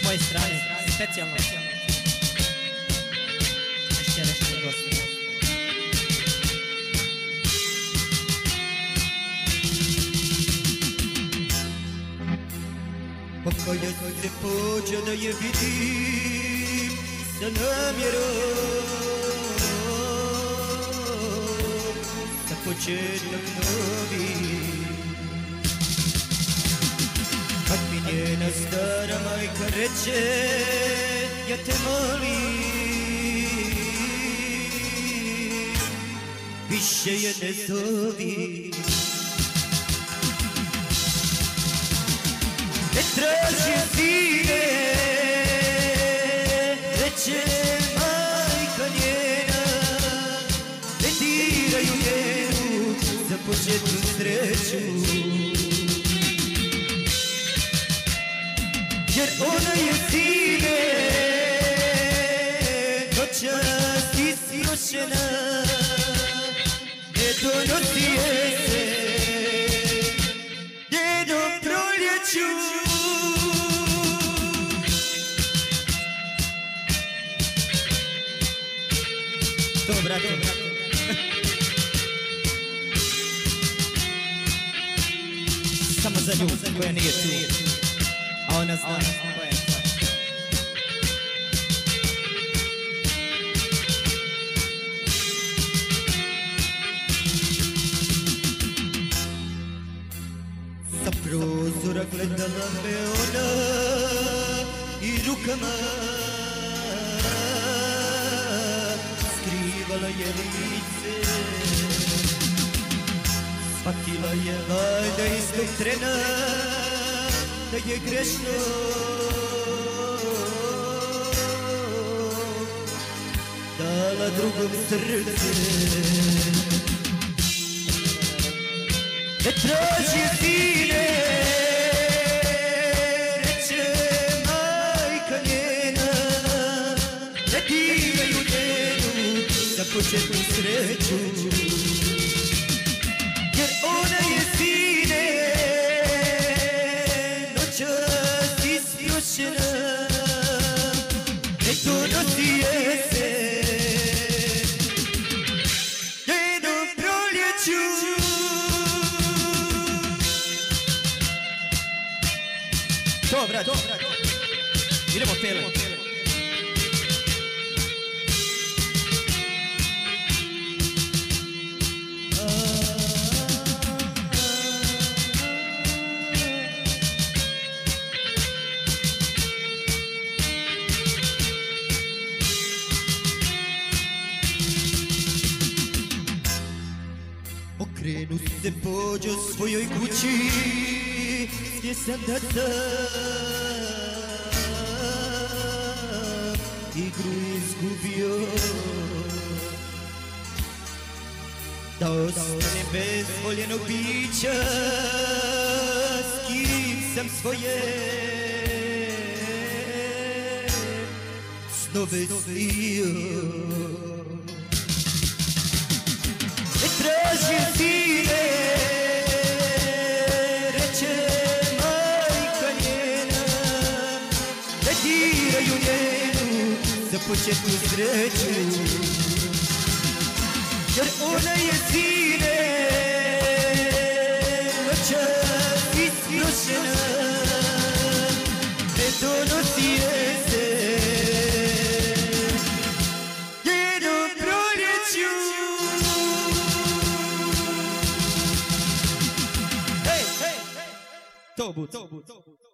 moje strane, specijalno. Večerašnji gosti. Pa kada se pođe da je vidim sa namjerom, za početak novi, kad mi njena stara majka reče, ja te molim, više je ne zovi. Ne tražim sine, reče majka njena, ne diraju njenu za početnu sreću, jer ona je sine noćas istrošena, ne donosi je se njenom proljeću. To, brate, samo za nju koja nije tu, a ona zna koja je to. Sa prozora gledala me ona i rukama skrivala je lice, shvatila je valjda istog trena da je grešno dala drugom srce. Ne traži sine, reče majka njena, ne diraju njenu za početnu sreću, jer ona je sine noćas istrošena, ne donosi je se njenom proljeću. To, brate, idemo pele. Okrenu se pođo svojoj kući, gdje sam da sam igru izgubio, da ostane bez voljenog bića, s kim sam svoje snove snio. Ne tražim sine, reče majka njena, ne diraju njenu za početnu sreću, jer ona je sine noćas istrošena, ne donosi je se njenom proljeću. To bud.